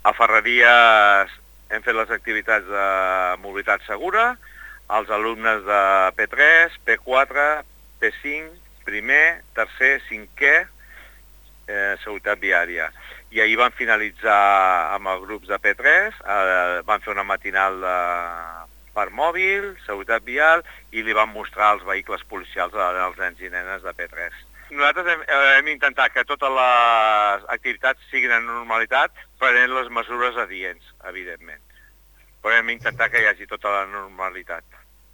A Ferreries hem fet les activitats de mobilitat segura, els alumnes de P3, P4, P5, primer, tercer, cinquè, seguretat viària. I ahir van finalitzar amb els grups de P3, van fer una matinal per mòbil, seguretat vial, i li van mostrar els vehicles policials als nens i nenes de P3. Nosaltres hem intentat que totes les activitats siguin en normalitat, prenent les mesures adients, evidentment. Però hem intentat que hi hagi tota la normalitat.